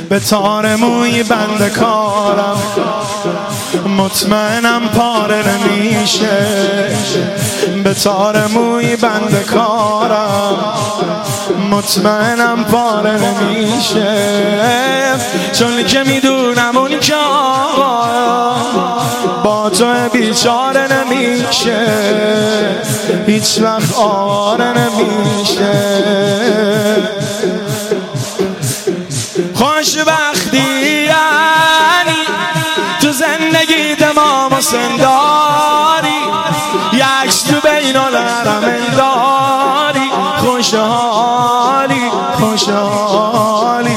به تار موی بند کارم، مطمئنم پاره نمیشه. به تار موی بند کارم، مطمئنم پاره نمیشه. چون که میدونم اون که با تو بیچاره نمیشه، هیچ وقت آواره نمیشه. خوشبختی یعنی تو زندگی تمام و سنداری، یکس تو بین الحرمین داری. خوشحالی خوشحالی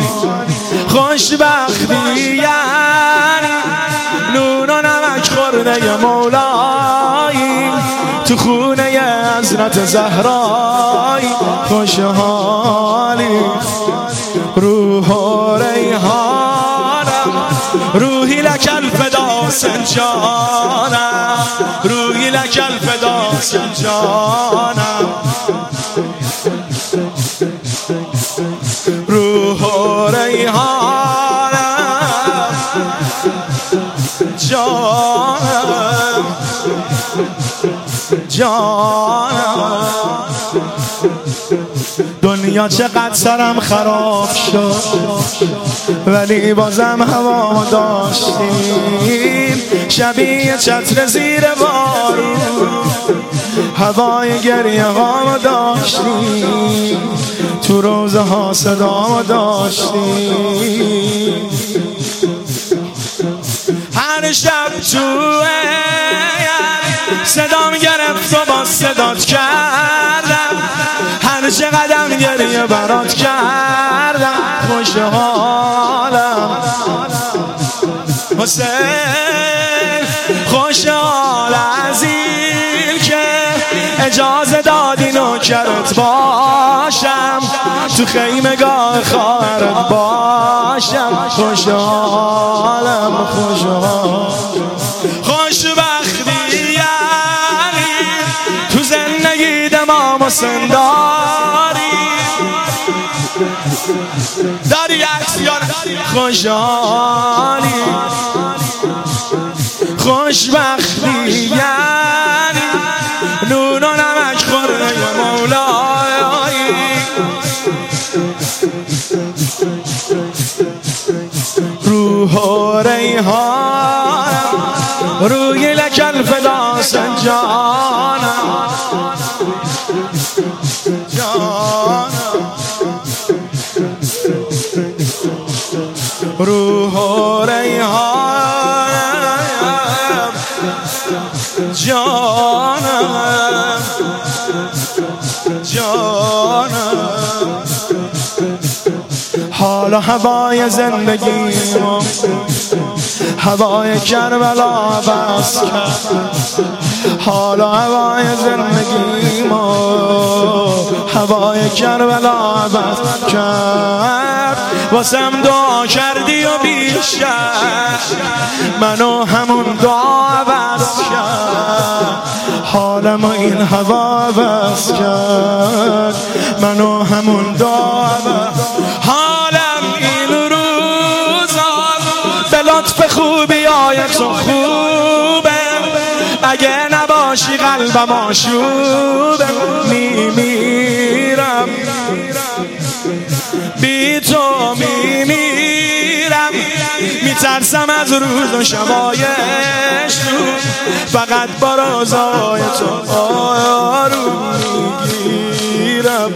خوشبختی یعنی نون و نمک خورده مولایی تو خونه حضرت زهرایی. خوشحالی روح و ریحانم، روحی لک الفدا سنجانم، روحی لک الفدا سنجانم. روح و ریحانم جانم جانم. دنیا چقدر سرم خراب شد ولی بازم هوا داشتیم، شبیه چتر زیر بارون هوای گریه ها داشتیم، تو روزه ها صدا داشتیم. هر شب تو صدام گرفت و با صدات کردم، هر چه قدم گریه برات کردم. خوشحالم حسین، خوشحال از این که اجازه دادی نوکرت باشم، تو خیمگاه خواهرت باشم. خوشحالم خوشحال خوشبختی یعنی تو زندگی دمام و سنداری داری عکس یار. خوشحالی خوشبختی یعنی نون و نمک خورده مولایی. روح و ریحانم، روی لک الفدا سنجانم جانم. روح و ریحانم جانم جانم. حالا هوای زندگیمو هوای کربلا بس کرد، حالا هوای زندگیمو هوای کربلا بس کرد. واسم دعا کردی و بیشتر منو همون دعا بس کرد، حالمو این هوا بس کرد منو همون دعا بس. حالم این روزا به لطف خوبی های تو خوبه، اگه نباشی قلبم آشوبه. میمیرم بی تو میمیرم، میترسم از روز و شبایش فقط با رازای تو آروم میگیرم.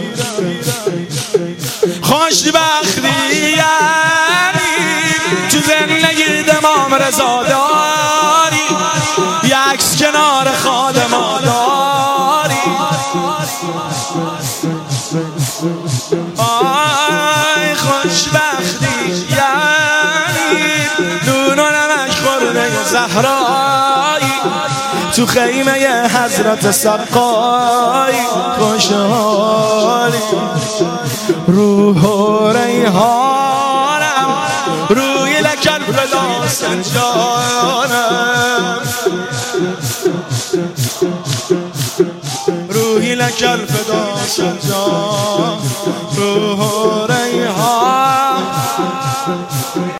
خوشبختی یعنی تو زندگی دمام رضا داری، یکس کنار خادما داری. آی خوشبختی یعنی نون و نمک خورده زهرایی تو خیمه حضرت سقایی. خوشحالی روح و ریحانم، روی لک الفدا سنجانم، روحی لک الفدا سنجان. روح و ریحان